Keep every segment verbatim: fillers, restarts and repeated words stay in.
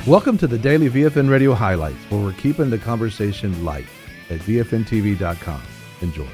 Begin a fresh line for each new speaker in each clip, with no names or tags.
Welcome to the Daily V F N Radio Highlights, where we're keeping the conversation light at V F N T V dot com. Enjoy.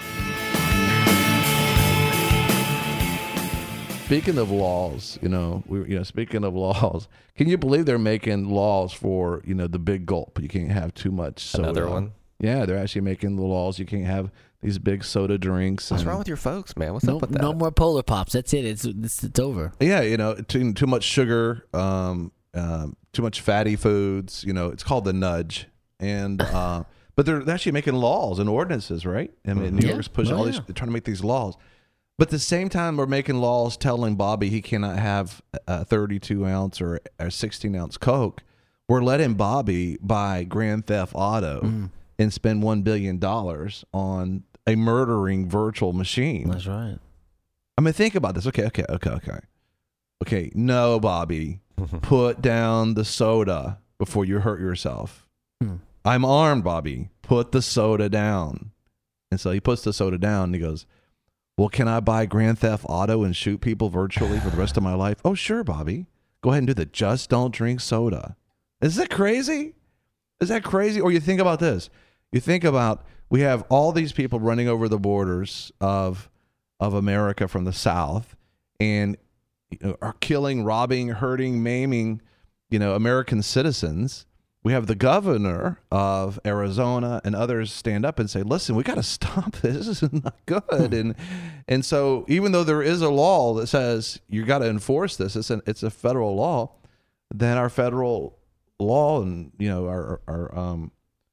Speaking of laws, you know, we you know, speaking of laws, can you believe they're making laws for, you know, the big gulp? You can't have too much soda.
Another one?
Yeah, they're actually making the laws. You can't have these big soda drinks.
What's
and,
wrong with your folks, man? What's
No,
up with that?
no more Polar Pops. That's it. It's it's, it's over.
Yeah, you know, too, too much sugar, um, um, too much fatty foods. You know, it's called the nudge. And uh, but they're actually making laws and ordinances, right? I mean, New
Yeah.
York's pushing
Oh,
all these,
yeah.
they're trying to make these laws. But at the same time, we're making laws telling Bobby he cannot have a thirty-two ounce or a sixteen ounce Coke. We're letting Bobby buy Grand Theft Auto
Mm.
and spend one billion dollars on a murdering virtual machine.
That's right.
I mean, think about this. Okay, okay, okay, okay. Okay, no, Bobby, put down the soda before you hurt yourself.
Hmm.
I'm armed, Bobby. Put the soda down. And so he puts the soda down and he goes, well, can I buy Grand Theft Auto and shoot people virtually for the rest of my life? Oh, sure, Bobby. Go ahead and do that. Just don't drink soda. Is that crazy? Is that crazy? Or you think about this. You think about we have all these people running over the borders of of America from the South and you know, are killing, robbing, hurting, maiming, you know, American citizens. We have the governor of Arizona and others stand up and say, listen, we got to stop this. This is not good. and and so even though there is a law that says you got to enforce this, it's, an, it's a federal law, then our federal law and, you know, our, our, um,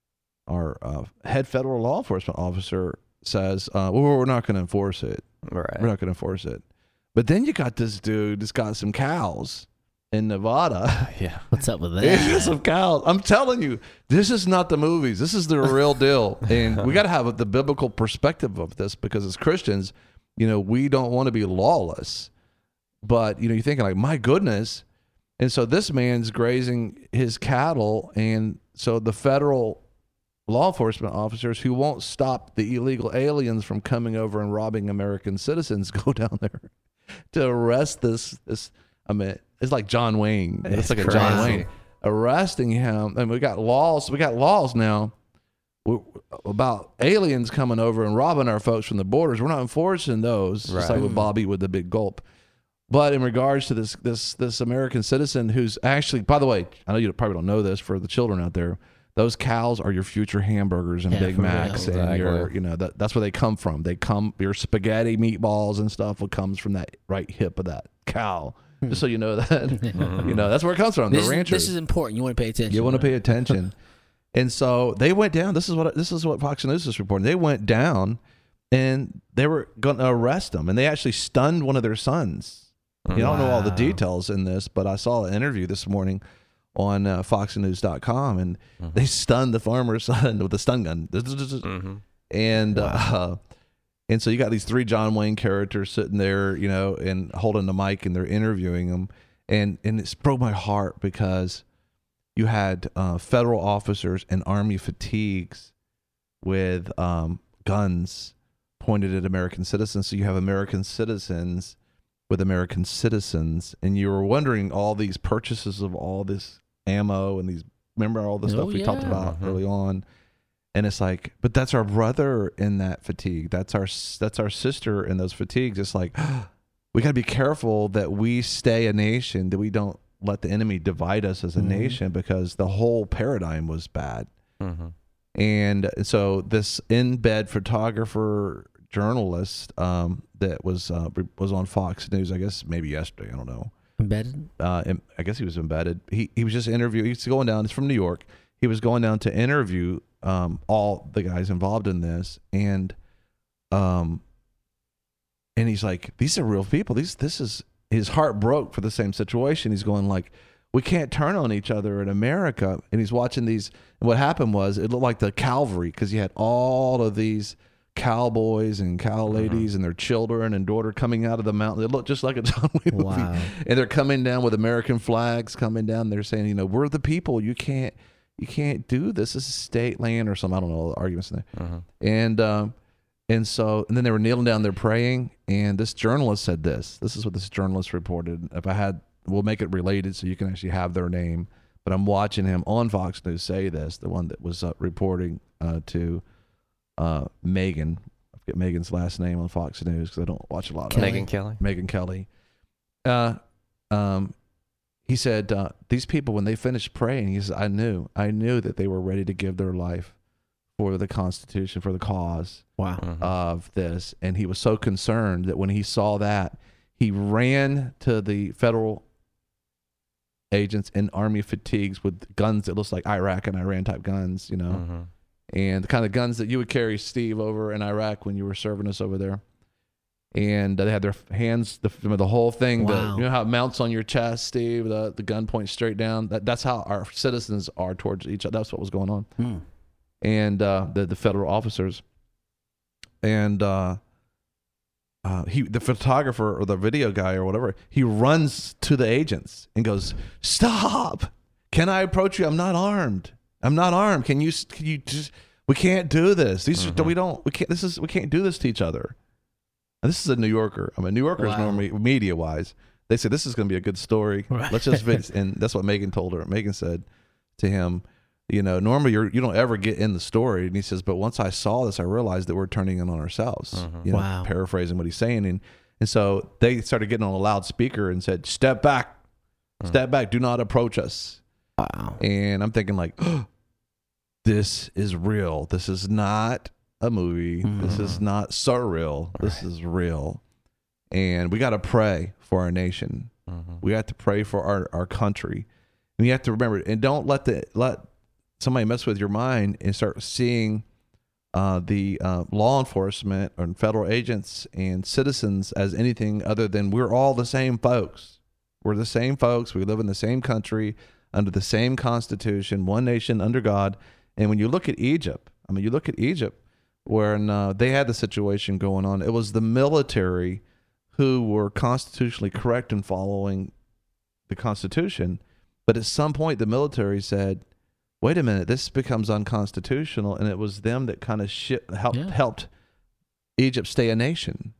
our uh, head federal law enforcement officer says, uh, well, we're not going to enforce it.
Right.
We're not going to enforce it. But then you got this dude that's got some cows in Nevada.
Yeah.
What's up with that?
He's got some cows. I'm telling you, this is not the movies. This is the real deal. And we got to have the biblical perspective of this because as Christians, you know, we don't want to be lawless. But, you know, you're thinking like, my goodness. And so this man's grazing his cattle. And so the federal law enforcement officers who won't stop the illegal aliens from coming over and robbing American citizens go down there to arrest this, this, I mean, it's like John Wayne. It's,
It's
like a John
crazy.
Wayne arresting him. And we got laws. We got laws now about aliens coming over and robbing our folks from the borders. We're not enforcing those. Just
Right.
like with Bobby with the big gulp. But in regards to this, this, this American citizen who's actually, by the way, I know you probably don't know this for the children out there. Those cows are your future hamburgers and
Yeah,
Big
for real.
Macs, and
Exactly.
your, you know, that that's where they come from. They come your spaghetti, meatballs, and stuff. What comes from that right hip of that cow? Just so you know that, you know, that's where it comes from.
This,
the
is,
ranchers.
this is important. You want to pay attention.
You want to pay attention. And so they went down. This is what this is what Fox News is reporting. They went down, and they were going to arrest them, and they actually stunned one of their sons. You know, I don't know all the
Wow.
details in this, but I saw an interview this morning on uh, fox news dot com, and they stunned the farmer's son with a stun gun.
Mm-hmm.
And uh, and so you got these three John Wayne characters sitting there, you know, and holding the mic, and they're interviewing them, and and it broke my heart because you had uh, federal officers in army fatigues with um, guns pointed at American citizens. So you have American citizens with American citizens, and you were wondering all these purchases of all this ammo and these, remember all the stuff
Oh,
we talked
yeah.
about
Mhm.
early on. And it's like, but that's our brother in that fatigue. That's our that's our sister in those fatigues. It's like we got to be careful that we stay a nation, that we don't let the enemy divide us as a
Mhm.
nation, because the whole paradigm was bad.
Mm-hmm.
And so this in-bed photographer journalist um, that was uh, was on Fox News, I guess maybe yesterday, I don't know.
Embedded?
Uh, em- I guess he was embedded. He he was just interviewing. He's going down. He's from New York. He was going down to interview um, all the guys involved in this, and um, and he's like, these are real people. These this is his heart broke for the same situation. He's going like, we can't turn on each other in America. And he's watching these. And what happened was it looked like the cavalry, because you had all of these cowboys and cow ladies and their children and daughter coming out of the mountain. They look just like a John Wayne movie.
Wow.
And they're coming down with American flags coming down. They're saying, you know, we're the people. You can't, you can't do this. This is state land or something. I don't know the arguments in there.
Uh-huh.
And um, and so and then they were kneeling down there praying. And this journalist said this. This is what this journalist reported. If I had, we'll make it related so you can actually have their name. but I'm watching him on Fox News say this, the one that was uh, reporting uh, to uh, Megan. I forget Megan's last name on Fox News because I don't watch a lot of
Megyn Kelly.
Megyn Kelly. Uh, um, he said, uh, these people, when they finished praying, he said, I knew, I knew that they were ready to give their life for the Constitution, for the cause
Wow.
Mhm.
of this. And he was so concerned that when he saw that, he ran to the federal agents in army fatigues with guns that looks like Iraq and Iran type guns, you know,
Mhm.
and the kind of guns that you would carry, Steve, over in Iraq when you were serving us over there. And they had their hands, the the whole thing. The,
Wow.
you know how it mounts on your chest, Steve. The the gun points straight down. That that's how our citizens are towards each other. That's what was going on.
Hmm.
And uh, the the federal officers, and uh, uh, he the photographer or the video guy or whatever, he runs to the agents and goes, "Stop! Can I approach you? I'm not armed. I'm not armed. Can you can you just? We can't do this. These
Mhm.
we don't. We can't. This is we can't do this to each other." And this is a New Yorker. I mean, New Yorkers
Wow.
normally, media wise, they say this is going to be a good story.
Right.
Let's just vid-. And that's what Megan told her. Megan said to him, you know, normally you're, you don't ever get in the story. And he says, but once I saw this, I realized that we're turning in on ourselves.
Mhm.
You know,
Wow.
paraphrasing what he's saying. And and so they started getting on a loudspeaker and said, step back, step back, do not approach us.
Wow.
And I'm thinking like, oh, this is real. This is not a movie. This is not surreal. This
Right.
is real. And we got to pray for our nation.
Mhm.
We have to pray for our, our country. And you have to remember, and don't let the let somebody mess with your mind and start seeing uh, the uh, law enforcement and federal agents and citizens as anything other than we're all the same folks. We're the same folks. We live in the same country under the same constitution, one nation under God. And when you look at Egypt, I mean, you look at Egypt, when uh, they had the situation going on, it was the military who were constitutionally correct in following the Constitution. But at some point, the military said, wait a minute, this becomes unconstitutional. And it was them that kind of shit, helped,
Yeah.
helped Egypt stay a nation.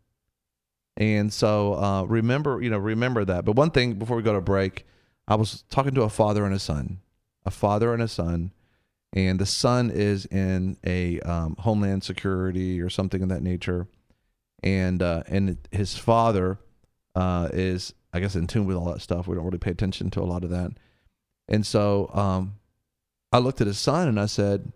And so uh, remember, you know, remember that. But one thing before we go to break, I was talking to a father and a son, a father and a son. And the son is in a um, homeland security or something of that nature, and uh, and his father uh, is, I guess, in tune with all that stuff. We don't really pay attention to a lot of that, and so um, I looked at his son and I said,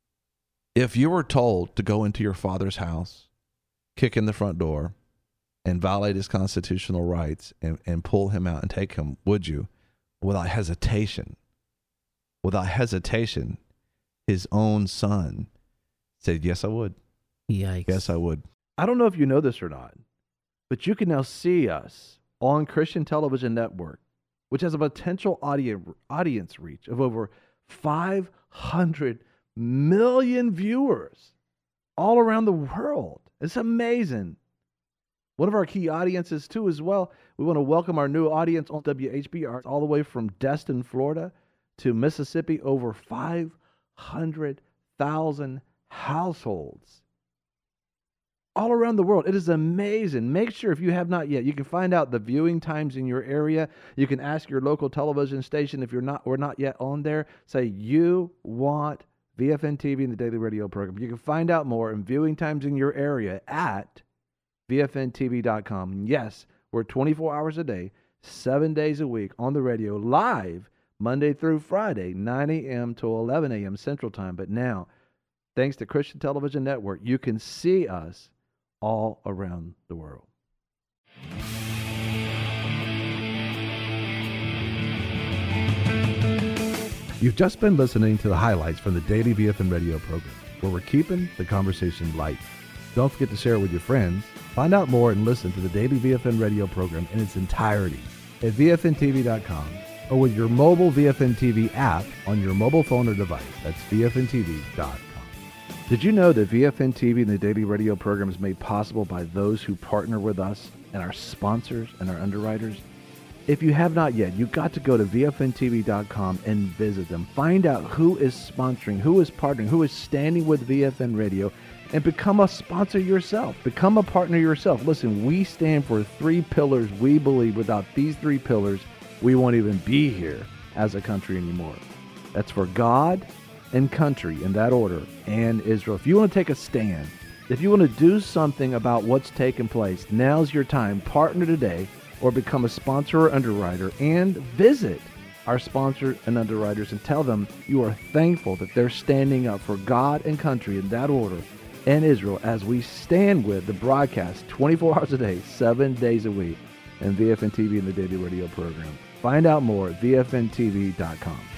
"If you were told to go into your father's house, kick in the front door, and violate his constitutional rights, and, and pull him out and take him, would you?" Without hesitation, without hesitation. His own son said, yes, I would.
Yikes.
Yes, I would.
I don't know if you know this or not, but you can now see us on Christian Television Network, which has a potential audience audience reach of over five hundred million viewers all around the world. It's amazing. One of our key audiences, too, as well. We want to welcome our new audience on W H B R all the way from Destin, Florida to Mississippi, over five hundred thousand households all around the world. It is amazing. Make sure, if you have not yet, you can find out the viewing times in your area. You can ask your local television station if you're not we're not yet on there. Say you want V F N T V and the Daily Radio program. You can find out more and viewing times in your area at V F N T V dot com. Yes, we're twenty-four hours a day, seven days a week on the radio, live Monday through Friday, nine a.m. to eleven a.m. Central Time. But now, thanks to Christian Television Network, you can see us all around the world. You've just been listening to the highlights from the Daily V F N Radio program, where we're keeping the conversation light. Don't forget to share it with your friends. Find out more and listen to the Daily V F N Radio program in its entirety at V F N T V dot com. Or with your mobile V F N T V app on your mobile phone or device. That's V F N T V dot com. Did you know that V F N T V and the Daily Radio program is made possible by those who partner with us and our sponsors and our underwriters? If you have not yet, you've got to go to V F N T V dot com and visit them. Find out who is sponsoring, who is partnering, who is standing with V F N Radio, and become a sponsor yourself. Become a partner yourself. Listen, we stand for three pillars we believe. Without these three pillars, we won't even be here as a country anymore. That's for God and country in that order, and Israel. If you want to take a stand, if you want to do something about what's taking place, now's your time. Partner today or become a sponsor or underwriter, and visit our sponsor and underwriters and tell them you are thankful that they're standing up for God and country in that order and Israel as we stand with the broadcast twenty-four hours a day, seven days a week, and V F N T V and the Daily Radio program. Find out more at V F N T V dot com.